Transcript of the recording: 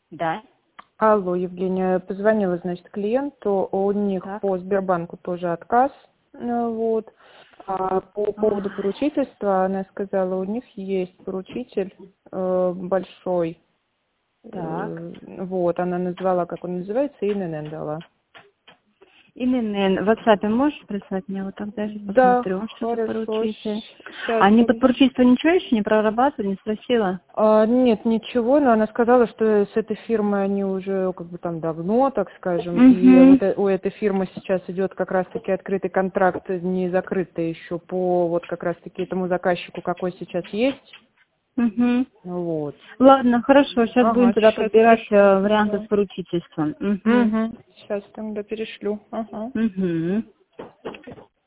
Да. Алло, Евгения, позвонила, значит, клиенту, у них Так. по Сбербанку тоже отказ, вот. А по поводу поручительства, она сказала, у них есть поручитель большой, Так. вот, она назвала, как он называется, и ИНН дала. Именно в WhatsApp можешь прислать мне? Вот тогда же Да, посмотрю, что за хорошо, поручитель. сейчас. Они под поручительство ничего еще не прорабатывали, не спросила? Нет, ничего, но она сказала, что с этой фирмой они уже как бы там давно, так скажем, и Угу. вот у этой фирмы сейчас идет как раз-таки открытый контракт, не закрытый еще по вот как раз-таки этому заказчику, какой сейчас есть. Угу. Вот. Ладно, хорошо, сейчас будем Ага, тогда сейчас подбирать пришлю. варианты с поручительством. Угу. Угу. Сейчас тогда перешлю. Ага. Угу.